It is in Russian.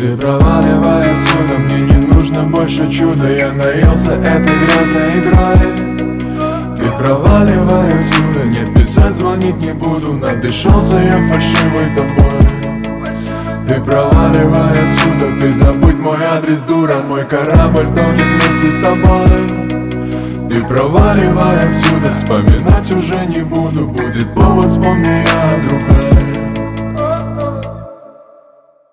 Ты проваливай отсюда, мне не нужно больше чуда. Я наелся этой грязной игрой. Ты проваливай отсюда, нет, писать, звонить не буду. Надышался я фальшивой тобой. Ты проваливай отсюда, ты забудь мой адрес, дура. Мой корабль тонет вместе с тобой. Ты проваливай отсюда, вспоминать уже не буду. Будет повод, вспомни я о другой.